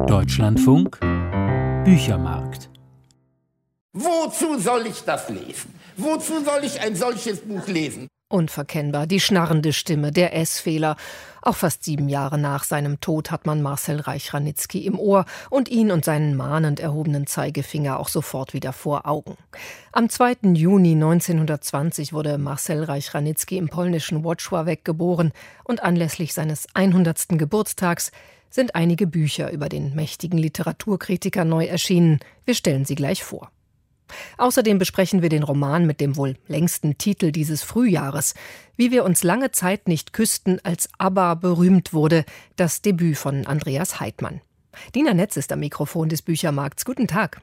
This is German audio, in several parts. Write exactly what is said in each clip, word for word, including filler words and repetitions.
Deutschlandfunk Büchermarkt. Wozu soll ich das lesen? Wozu soll ich ein solches Buch lesen? Unverkennbar, die schnarrende Stimme, der Essfehler. Auch fast sieben Jahre nach seinem Tod hat man Marcel Reich-Ranitzky im Ohr und ihn und seinen mahnend erhobenen Zeigefinger auch sofort wieder vor Augen. Am zweiten Juni neunzehnhundertzwanzig wurde Marcel Reich-Ranitzky im polnischen Włocławek geboren und anlässlich seines hundertsten Geburtstags sind einige Bücher über den mächtigen Literaturkritiker neu erschienen. Wir stellen sie gleich vor. Außerdem besprechen wir den Roman mit dem wohl längsten Titel dieses Frühjahres, Wie wir uns lange Zeit nicht küssten, als ABBA berühmt wurde, das Debüt von Andreas Heidmann. Dina Netz ist am Mikrofon des Büchermarkts. Guten Tag.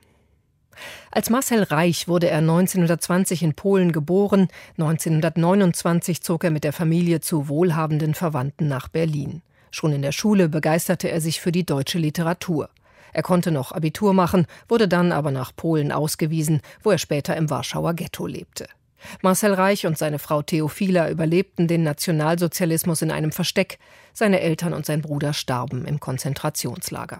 Als Marcel Reich wurde er neunzehnhundertzwanzig in Polen geboren. neunzehnhundertneunundzwanzig zog er mit der Familie zu wohlhabenden Verwandten nach Berlin. Schon in der Schule begeisterte er sich für die deutsche Literatur. Er konnte noch Abitur machen, wurde dann aber nach Polen ausgewiesen, wo er später im Warschauer Ghetto lebte. Marcel Reich und seine Frau Theophila überlebten den Nationalsozialismus in einem Versteck. Seine Eltern und sein Bruder starben im Konzentrationslager.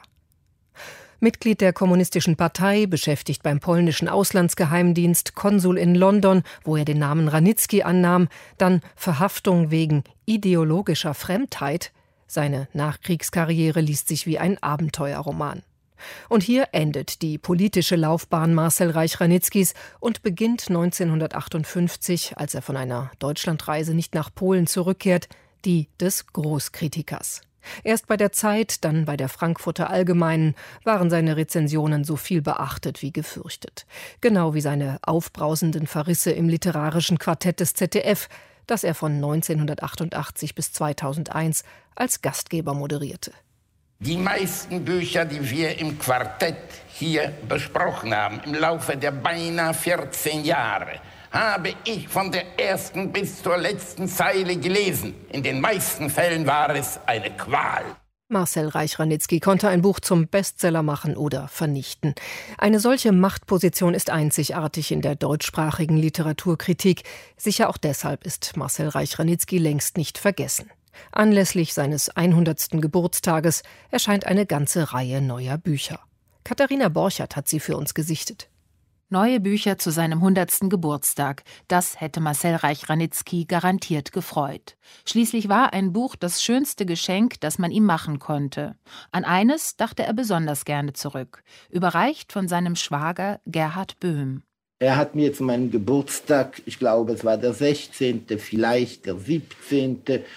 Mitglied der Kommunistischen Partei, beschäftigt beim polnischen Auslandsgeheimdienst, Konsul in London, wo er den Namen Ranitzky annahm, dann Verhaftung wegen ideologischer Fremdheit. Seine Nachkriegskarriere liest sich wie ein Abenteuerroman. Und hier endet die politische Laufbahn Marcel Reich-Ranitzkys und beginnt neunzehnhundertachtundfünfzig, als er von einer Deutschlandreise nicht nach Polen zurückkehrt, die des Großkritikers. Erst bei der Zeit, dann bei der Frankfurter Allgemeinen waren seine Rezensionen so viel beachtet wie gefürchtet. Genau wie seine aufbrausenden Verrisse im literarischen Quartett des Z D F, das er von neunzehnhundertachtundachtzig bis zweitausendeins als Gastgeber moderierte. Die meisten Bücher, die wir im Quartett hier besprochen haben, im Laufe der beinahe vierzehn Jahre, habe ich von der ersten bis zur letzten Zeile gelesen. In den meisten Fällen war es eine Qual. Marcel Reich-Ranitzky konnte ein Buch zum Bestseller machen oder vernichten. Eine solche Machtposition ist einzigartig in der deutschsprachigen Literaturkritik. Sicher auch deshalb ist Marcel Reich-Ranitzky längst nicht vergessen. Anlässlich seines hundertsten Geburtstages erscheint eine ganze Reihe neuer Bücher. Katharina Borchert hat sie für uns gesichtet. Neue Bücher zu seinem hundertsten Geburtstag. Das hätte Marcel Reich-Ranitzky garantiert gefreut. Schließlich war ein Buch das schönste Geschenk, das man ihm machen konnte. An eines dachte er besonders gerne zurück, überreicht von seinem Schwager Gerhard Böhm. Er hat mir zu meinem Geburtstag, ich glaube es war der sechzehnte, vielleicht der siebzehnte,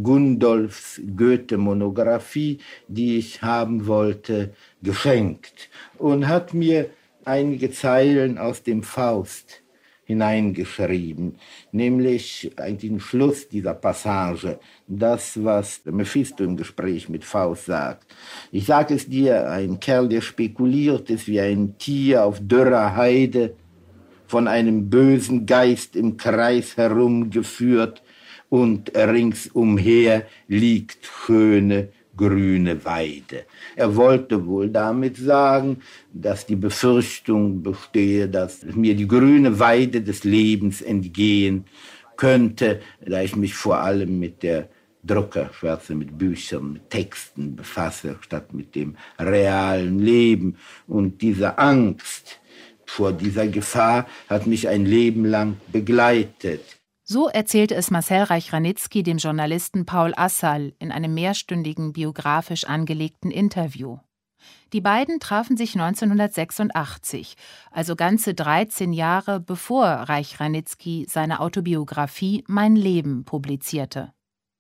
Gundolfs Goethe-Monographie, die ich haben wollte, geschenkt. Und hat mir einige Zeilen aus dem Faust hineingeschrieben, nämlich eigentlich den Schluss dieser Passage, das, was Mephisto im Gespräch mit Faust sagt. Ich sage es dir, ein Kerl, der spekuliert ist wie ein Tier auf dürrer Heide, von einem bösen Geist im Kreis herumgeführt, und ringsumher liegt schöne grüne Weide. Er wollte wohl damit sagen, dass die Befürchtung bestehe, dass mir die grüne Weide des Lebens entgehen könnte, da ich mich vor allem mit der Druckerschwärze, mit Büchern, mit Texten befasse, statt mit dem realen Leben. Und diese Angst vor dieser Gefahr hat mich ein Leben lang begleitet. So erzählte es Marcel Reich-Ranitzky dem Journalisten Paul Assal in einem mehrstündigen biografisch angelegten Interview. Die beiden trafen sich neunzehnhundertsechsundachtzig, also ganze dreizehn Jahre bevor Reich-Ranitzky seine Autobiografie Mein Leben publizierte.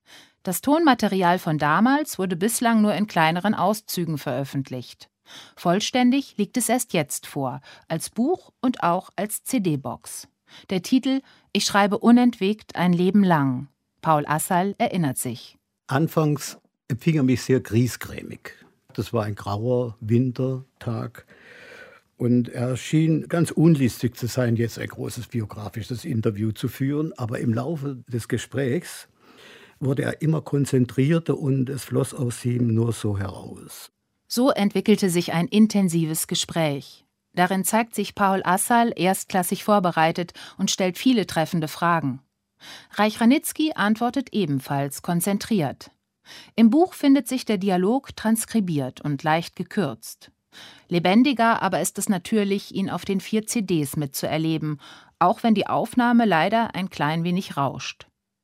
Das Tonmaterial von damals wurde bislang nur in kleineren Auszügen veröffentlicht. Vollständig liegt es erst jetzt vor, als Buch und auch als C D-Box. Der Titel »Ich schreibe unentwegt ein Leben lang«. Paul Assal erinnert sich. Anfangs empfing er mich sehr griesgrämig. Das war ein grauer Wintertag und er schien ganz unlistig zu sein, jetzt ein großes biografisches Interview zu führen. Aber im Laufe des Gesprächs wurde er immer konzentrierter und es floss aus ihm nur so heraus. So entwickelte sich ein intensives Gespräch. Darin zeigt sich Paul Assal erstklassig vorbereitet und stellt viele treffende Fragen. Reich-Ranitzky antwortet ebenfalls konzentriert. Im Buch findet sich der Dialog transkribiert und leicht gekürzt. Lebendiger aber ist es natürlich, ihn auf den vier C Ds mitzuerleben, auch wenn die Aufnahme leider ein klein wenig rauscht.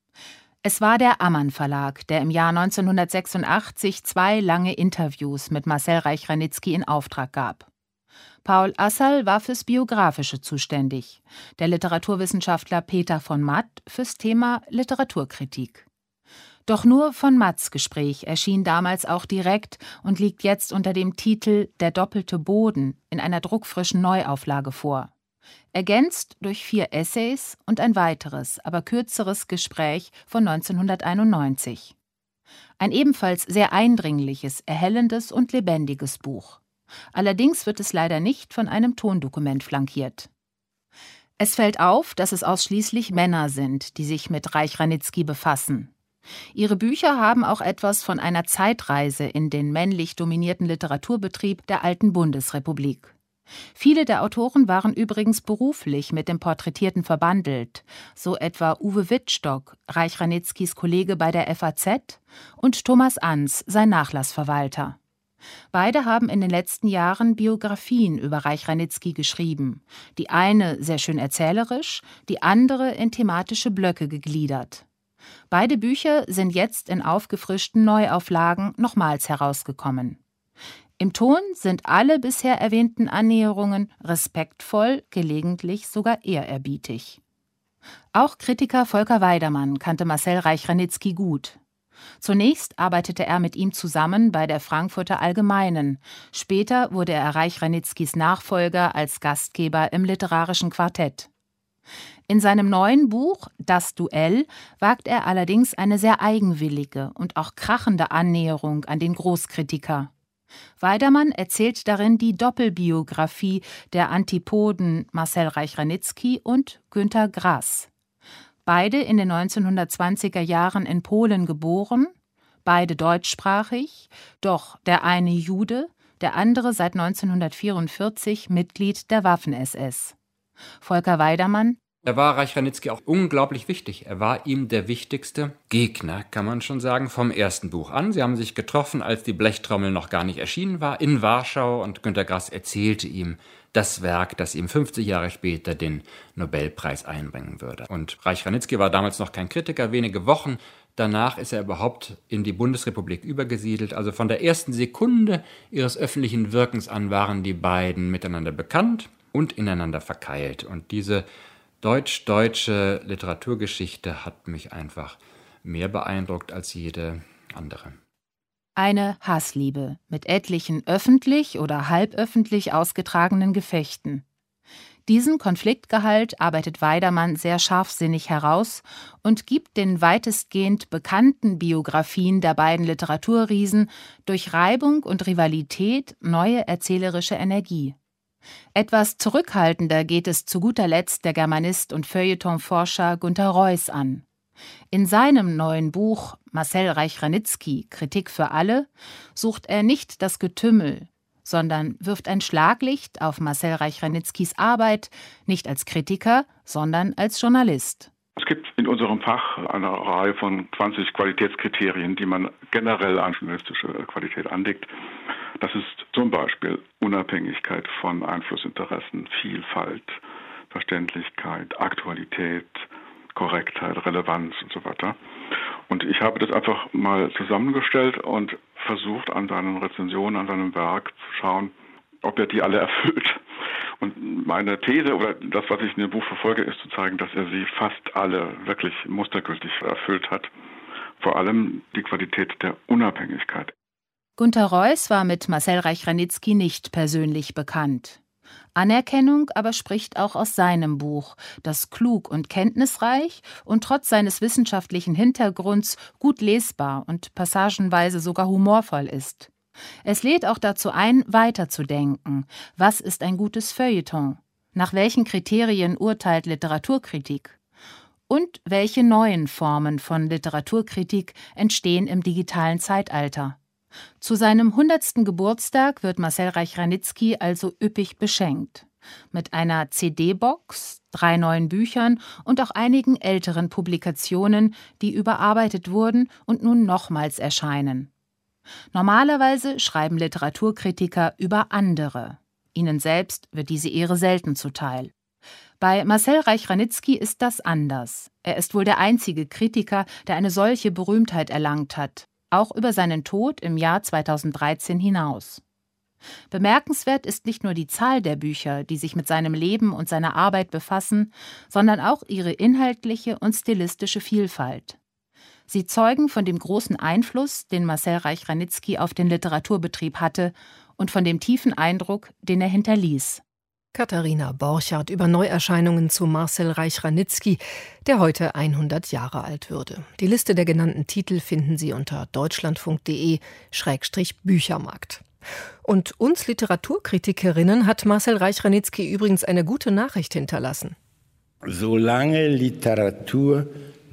Es war der Ammann Verlag, der im Jahr neunzehnhundertsechsundachtzig zwei lange Interviews mit Marcel Reich-Ranicki in Auftrag gab. Paul Assal war fürs Biografische zuständig, der Literaturwissenschaftler Peter von Matt fürs Thema Literaturkritik. Doch nur von Matts Gespräch erschien damals auch direkt und liegt jetzt unter dem Titel »Der doppelte Boden« in einer druckfrischen Neuauflage vor. Ergänzt durch vier Essays und ein weiteres, aber kürzeres Gespräch von neunzehnhunderteinundneunzig. Ein ebenfalls sehr eindringliches, erhellendes und lebendiges Buch. Allerdings wird es leider nicht von einem Tondokument flankiert. Es fällt auf, dass es ausschließlich Männer sind, die sich mit Reich-Ranicki befassen. Ihre Bücher haben auch etwas von einer Zeitreise in den männlich dominierten Literaturbetrieb der alten Bundesrepublik. Viele der Autoren waren übrigens beruflich mit dem Porträtierten verbandelt, so etwa Uwe Wittstock, Reich-Ranickis Kollege bei der F A Z, und Thomas Ans, sein Nachlassverwalter. Beide haben in den letzten Jahren Biografien über Reich-Ranicki geschrieben, die eine sehr schön erzählerisch, die andere in thematische Blöcke gegliedert. Beide Bücher sind jetzt in aufgefrischten Neuauflagen nochmals herausgekommen. Im Ton sind alle bisher erwähnten Annäherungen respektvoll, gelegentlich sogar ehrerbietig. Auch Kritiker Volker Weidermann kannte Marcel Reich-Ranicki gut. Zunächst arbeitete er mit ihm zusammen bei der Frankfurter Allgemeinen. Später wurde er Reich-Ranickis Nachfolger als Gastgeber im Literarischen Quartett. In seinem neuen Buch »Das Duell« wagt er allerdings eine sehr eigenwillige und auch krachende Annäherung an den Großkritiker. Weidermann erzählt darin die Doppelbiografie der Antipoden Marcel Reich-Ranicki und Günter Grass. Beide in den neunzehnhundertzwanziger Jahren in Polen geboren, beide deutschsprachig, doch der eine Jude, der andere seit neunzehnhundertvierundvierzig Mitglied der Waffen-S S. Volker Weidermann: Er war Reich-Ranicki auch unglaublich wichtig. Er war ihm der wichtigste Gegner, kann man schon sagen, vom ersten Buch an. Sie haben sich getroffen, als die Blechtrommel noch gar nicht erschienen war, in Warschau, und Günter Grass erzählte ihm das Werk, das ihm fünfzig Jahre später den Nobelpreis einbringen würde. Und Reich-Ranicki war damals noch kein Kritiker. Wenige Wochen danach ist er überhaupt in die Bundesrepublik übergesiedelt. Also von der ersten Sekunde ihres öffentlichen Wirkens an waren die beiden miteinander bekannt und ineinander verkeilt. Und diese deutsch-deutsche Literaturgeschichte hat mich einfach mehr beeindruckt als jede andere. Eine Hassliebe mit etlichen öffentlich oder halböffentlich ausgetragenen Gefechten. Diesen Konfliktgehalt arbeitet Weidermann sehr scharfsinnig heraus und gibt den weitestgehend bekannten Biografien der beiden Literaturriesen durch Reibung und Rivalität neue erzählerische Energie. Etwas zurückhaltender geht es zu guter Letzt der Germanist und Feuilletonforscher Günter Reuß an. In seinem neuen Buch Marcel Reich-Ranicki, Kritik für alle, sucht er nicht das Getümmel, sondern wirft ein Schlaglicht auf Marcel Reich-Ranickis Arbeit, nicht als Kritiker, sondern als Journalist. Es gibt in unserem Fach eine Reihe von zwanzig Qualitätskriterien, die man generell an journalistische Qualität anlegt. Das ist zum Beispiel Unabhängigkeit von Einflussinteressen, Vielfalt, Verständlichkeit, Aktualität, Korrektheit, Relevanz und so weiter. Und ich habe das einfach mal zusammengestellt und versucht, an seinen Rezensionen, an seinem Werk zu schauen, ob er die alle erfüllt. Und meine These oder das, was ich in dem Buch verfolge, ist zu zeigen, dass er sie fast alle wirklich mustergültig erfüllt hat. Vor allem die Qualität der Unabhängigkeit. Günter Reuß war mit Marcel Reich-Ranicki nicht persönlich bekannt. Anerkennung aber spricht auch aus seinem Buch, das klug und kenntnisreich und trotz seines wissenschaftlichen Hintergrunds gut lesbar und passagenweise sogar humorvoll ist. Es lädt auch dazu ein, weiterzudenken. Was ist ein gutes Feuilleton? Nach welchen Kriterien urteilt Literaturkritik? Und welche neuen Formen von Literaturkritik entstehen im digitalen Zeitalter? Zu seinem hundertsten Geburtstag wird Marcel Reich-Ranicki also üppig beschenkt. Mit einer C D-Box, drei neuen Büchern und auch einigen älteren Publikationen, die überarbeitet wurden und nun nochmals erscheinen. Normalerweise schreiben Literaturkritiker über andere. Ihnen selbst wird diese Ehre selten zuteil. Bei Marcel Reich-Ranitzky ist das anders. Er ist wohl der einzige Kritiker, der eine solche Berühmtheit erlangt hat, auch über seinen Tod im Jahr zweitausenddreizehn hinaus. Bemerkenswert ist nicht nur die Zahl der Bücher, die sich mit seinem Leben und seiner Arbeit befassen, sondern auch ihre inhaltliche und stilistische Vielfalt. Sie zeugen von dem großen Einfluss, den Marcel Reich-Ranitzky auf den Literaturbetrieb hatte und von dem tiefen Eindruck, den er hinterließ. Katharina Borchardt über Neuerscheinungen zu Marcel Reich-Ranitzky, der heute hundert Jahre alt würde. Die Liste der genannten Titel finden Sie unter deutschlandfunk punkt de Schrägstrich Büchermarkt. Und uns Literaturkritikerinnen hat Marcel Reich-Ranitzky übrigens eine gute Nachricht hinterlassen. Solange Literatur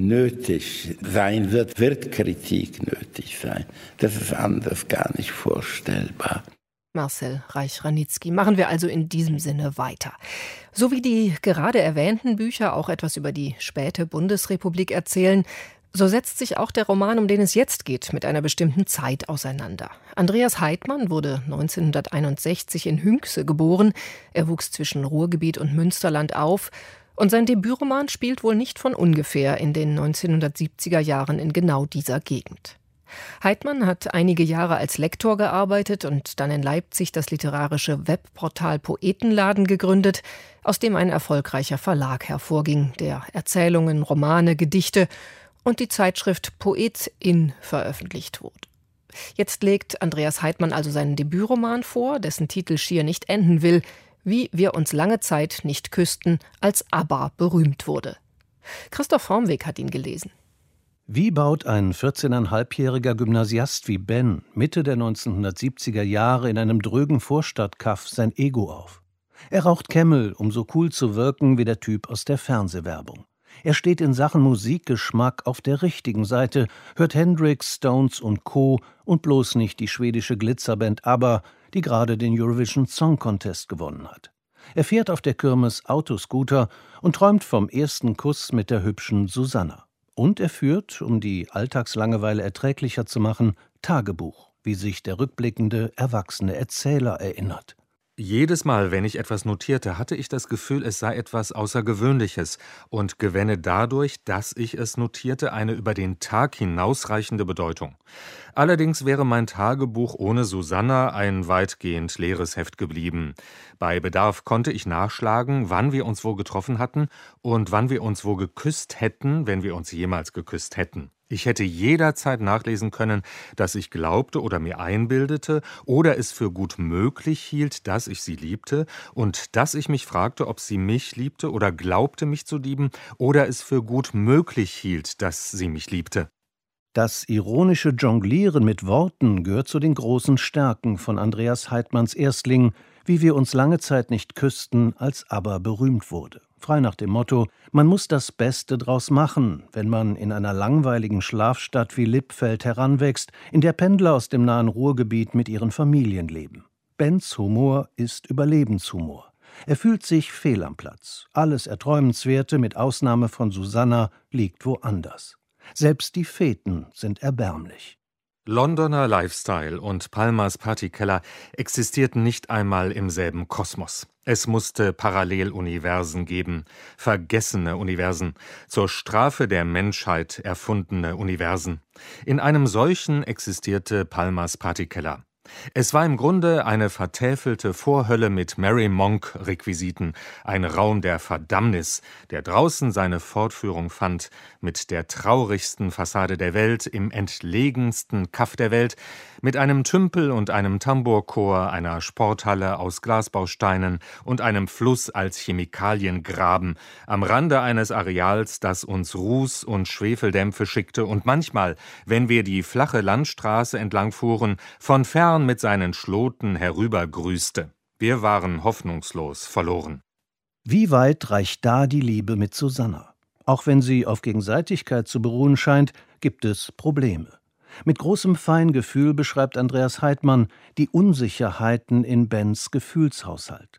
nötig sein wird, wird Kritik nötig sein. Das ist anders gar nicht vorstellbar. Marcel Reich-Ranitzky. Machen wir also in diesem Sinne weiter. So wie die gerade erwähnten Bücher auch etwas über die späte Bundesrepublik erzählen, so setzt sich auch der Roman, um den es jetzt geht, mit einer bestimmten Zeit auseinander. Andreas Heidmann wurde neunzehnhunderteinundsechzig in Hünxe geboren. Er wuchs zwischen Ruhrgebiet und Münsterland auf. Und sein Debütroman spielt wohl nicht von ungefähr in den neunzehnhundertsiebziger Jahren in genau dieser Gegend. Heidmann hat einige Jahre als Lektor gearbeitet und dann in Leipzig das literarische Webportal Poetenladen gegründet, aus dem ein erfolgreicher Verlag hervorging, der Erzählungen, Romane, Gedichte und die Zeitschrift Poetin veröffentlicht wurde. Jetzt legt Andreas Heidmann also seinen Debütroman vor, dessen Titel schier nicht enden will, wie wir uns lange Zeit nicht küssten, als ABBA berühmt wurde. Christoph Hormweg hat ihn gelesen. Wie baut ein vierzehneinhalbjähriger Gymnasiast wie Ben Mitte der neunzehnhundertsiebziger Jahre in einem drögen Vorstadtkaff sein Ego auf? Er raucht Camel, um so cool zu wirken wie der Typ aus der Fernsehwerbung. Er steht in Sachen Musikgeschmack auf der richtigen Seite, hört Hendrix, Stones und Co. und bloß nicht die schwedische Glitzerband ABBA, die gerade den Eurovision Song Contest gewonnen hat. Er fährt auf der Kirmes Autoscooter und träumt vom ersten Kuss mit der hübschen Susanna. Und er führt, um die Alltagslangeweile erträglicher zu machen, Tagebuch, wie sich der rückblickende, erwachsene Erzähler erinnert. Jedes Mal, wenn ich etwas notierte, hatte ich das Gefühl, es sei etwas Außergewöhnliches und gewänne dadurch, dass ich es notierte, eine über den Tag hinausreichende Bedeutung. Allerdings wäre mein Tagebuch ohne Susanna ein weitgehend leeres Heft geblieben. Bei Bedarf konnte ich nachschlagen, wann wir uns wo getroffen hatten und wann wir uns wo geküsst hätten, wenn wir uns jemals geküsst hätten. Ich hätte jederzeit nachlesen können, dass ich glaubte oder mir einbildete oder es für gut möglich hielt, dass ich sie liebte und dass ich mich fragte, ob sie mich liebte oder glaubte, mich zu lieben oder es für gut möglich hielt, dass sie mich liebte. Das ironische Jonglieren mit Worten gehört zu den großen Stärken von Andreas Heidmanns Erstling, wie wir uns lange Zeit nicht küssten, als ABBA berühmt wurde. Frei nach dem Motto, man muss das Beste draus machen, wenn man in einer langweiligen Schlafstadt wie Lippfeld heranwächst, in der Pendler aus dem nahen Ruhrgebiet mit ihren Familien leben. Bens Humor ist Überlebenshumor. Er fühlt sich fehl am Platz. Alles Erträumenswerte, mit Ausnahme von Susanna, liegt woanders. Selbst die Feten sind erbärmlich. Londoner Lifestyle und Palmas Partykeller existierten nicht einmal im selben Kosmos. Es musste Paralleluniversen geben, vergessene Universen, zur Strafe der Menschheit erfundene Universen. In einem solchen existierte Palmas Partykeller. Es war im Grunde eine vertäfelte Vorhölle mit Merry Monk-Requisiten, ein Raum der Verdammnis, der draußen seine Fortführung fand, mit der traurigsten Fassade der Welt, im entlegensten Kaff der Welt, mit einem Tümpel und einem Tambourchor, einer Sporthalle aus Glasbausteinen und einem Fluss als Chemikaliengraben, am Rande eines Areals, das uns Ruß und Schwefeldämpfe schickte und manchmal, wenn wir die flache Landstraße entlang fuhren, von fern mit seinen Schloten herübergrüßte. Wir waren hoffnungslos verloren. Wie weit reicht da die Liebe mit Susanna? Auch wenn sie auf Gegenseitigkeit zu beruhen scheint, gibt es Probleme. Mit großem Feingefühl beschreibt Andreas Heidmann die Unsicherheiten in Bens Gefühlshaushalt.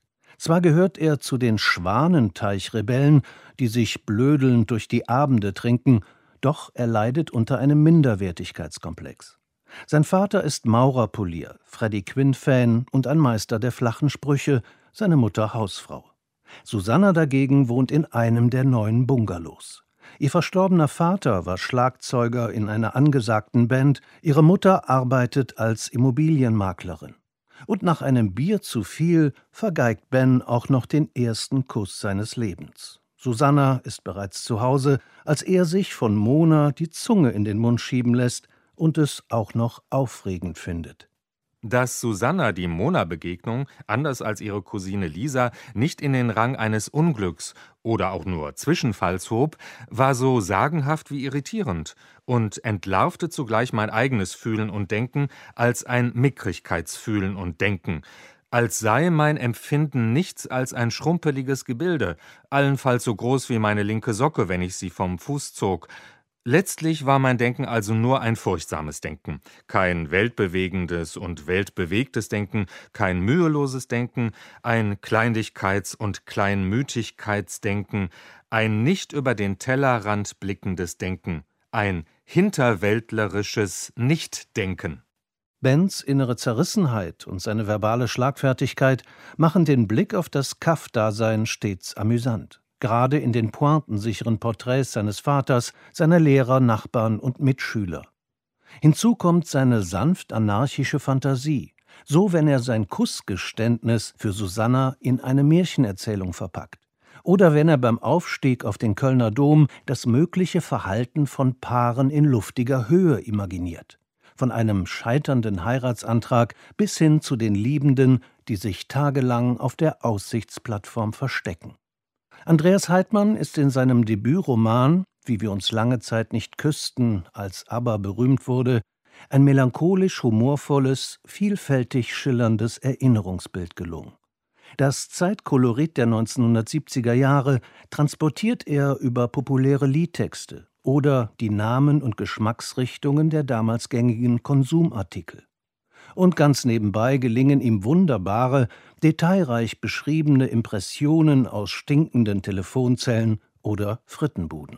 Zwar gehört er zu den Schwanenteich-Rebellen, die sich blödelnd durch die Abende trinken, doch er leidet unter einem Minderwertigkeitskomplex. Sein Vater ist Maurerpolier, Freddie Quinn-Fan und ein Meister der flachen Sprüche, seine Mutter Hausfrau. Susanna dagegen wohnt in einem der neuen Bungalows. Ihr verstorbener Vater war Schlagzeuger in einer angesagten Band, ihre Mutter arbeitet als Immobilienmaklerin. Und nach einem Bier zu viel vergeigt Ben auch noch den ersten Kuss seines Lebens. Susanna ist bereits zu Hause, als er sich von Mona die Zunge in den Mund schieben lässt und es auch noch aufregend findet. Dass Susanna die Mona-Begegnung, anders als ihre Cousine Lisa, nicht in den Rang eines Unglücks oder auch nur Zwischenfalls hob, war so sagenhaft wie irritierend und entlarvte zugleich mein eigenes Fühlen und Denken als ein Mickrigkeitsfühlen und Denken, als sei mein Empfinden nichts als ein schrumpeliges Gebilde, allenfalls so groß wie meine linke Socke, wenn ich sie vom Fuß zog. Letztlich war mein Denken also nur ein furchtsames Denken, kein weltbewegendes und weltbewegtes Denken, kein müheloses Denken, ein Kleinlichkeits- und Kleinmütigkeitsdenken, ein nicht über den Tellerrand blickendes Denken, ein hinterwäldlerisches Nichtdenken. Bens innere Zerrissenheit und seine verbale Schlagfertigkeit machen den Blick auf das Kaff-Dasein stets amüsant. Gerade in den pointensicheren Porträts seines Vaters, seiner Lehrer, Nachbarn und Mitschüler. Hinzu kommt seine sanft anarchische Fantasie, so wenn er sein Kussgeständnis für Susanna in eine Märchenerzählung verpackt. Oder wenn er beim Aufstieg auf den Kölner Dom das mögliche Verhalten von Paaren in luftiger Höhe imaginiert. Von einem scheiternden Heiratsantrag bis hin zu den Liebenden, die sich tagelang auf der Aussichtsplattform verstecken. Andreas Heidmann ist in seinem Debütroman »Wie wir uns lange Zeit nicht küssten«, als ABBA berühmt wurde, ein melancholisch-humorvolles, vielfältig schillerndes Erinnerungsbild gelungen. Das Zeitkolorit der neunzehnhundertsiebziger Jahre transportiert er über populäre Liedtexte oder die Namen und Geschmacksrichtungen der damals gängigen Konsumartikel. Und ganz nebenbei gelingen ihm wunderbare, detailreich beschriebene Impressionen aus stinkenden Telefonzellen oder Frittenbuden.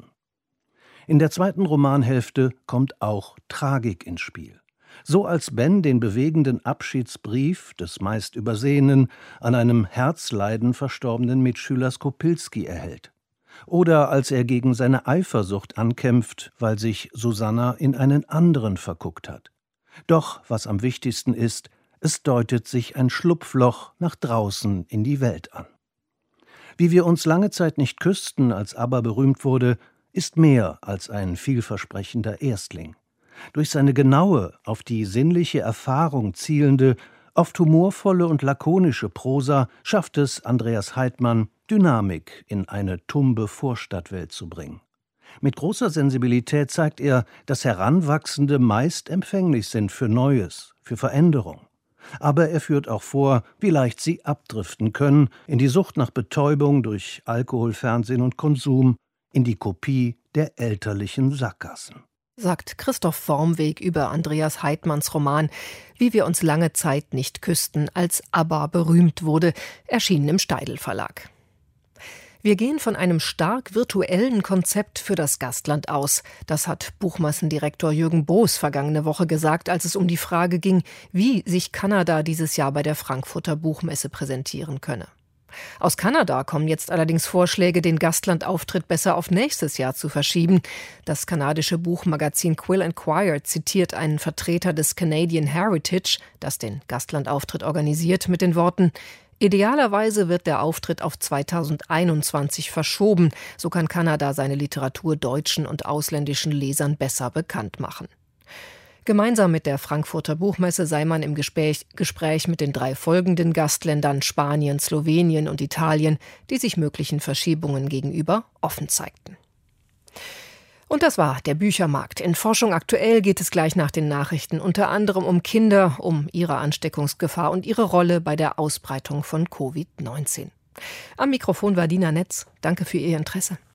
In der zweiten Romanhälfte kommt auch Tragik ins Spiel. So als Ben den bewegenden Abschiedsbrief des meist Übersehenen an einem Herzleiden verstorbenen Mitschüler Skopilski erhält. Oder als er gegen seine Eifersucht ankämpft, weil sich Susanna in einen anderen verguckt hat. Doch, was am wichtigsten ist, es deutet sich ein Schlupfloch nach draußen in die Welt an. Wie wir uns lange Zeit nicht küssten, als ABBA berühmt wurde, ist mehr als ein vielversprechender Erstling. Durch seine genaue, auf die sinnliche Erfahrung zielende, oft humorvolle und lakonische Prosa schafft es Andreas Heidmann, Dynamik in eine tumbe Vorstadtwelt zu bringen. Mit großer Sensibilität zeigt er, dass Heranwachsende meist empfänglich sind für Neues, für Veränderung. Aber er führt auch vor, wie leicht sie abdriften können in die Sucht nach Betäubung durch Alkohol, Fernsehen und Konsum, in die Kopie der elterlichen Sackgassen. Sagt Christoph Wormweg über Andreas Heidmanns Roman »Wie wir uns lange Zeit nicht küssten«, als ABBA berühmt wurde, erschienen im Steidl Verlag. Wir gehen von einem stark virtuellen Konzept für das Gastland aus. Das hat Buchmassendirektor Jürgen Boos vergangene Woche gesagt, als es um die Frage ging, wie sich Kanada dieses Jahr bei der Frankfurter Buchmesse präsentieren könne. Aus Kanada kommen jetzt allerdings Vorschläge, den Gastlandauftritt besser auf nächstes Jahr zu verschieben. Das kanadische Buchmagazin Quill and Quire zitiert einen Vertreter des Canadian Heritage, das den Gastlandauftritt organisiert, mit den Worten: Idealerweise wird der Auftritt auf zweitausendeinundzwanzig verschoben. So kann Kanada seine Literatur deutschen und ausländischen Lesern besser bekannt machen. Gemeinsam mit der Frankfurter Buchmesse sei man im Gespräch, Gespräch mit den drei folgenden Gastländern Spanien, Slowenien und Italien, die sich möglichen Verschiebungen gegenüber offen zeigten. Und das war der Büchermarkt. In Forschung aktuell geht es gleich nach den Nachrichten unter anderem um Kinder, um ihre Ansteckungsgefahr und ihre Rolle bei der Ausbreitung von Covid neunzehn. Am Mikrofon war Dina Netz. Danke für Ihr Interesse.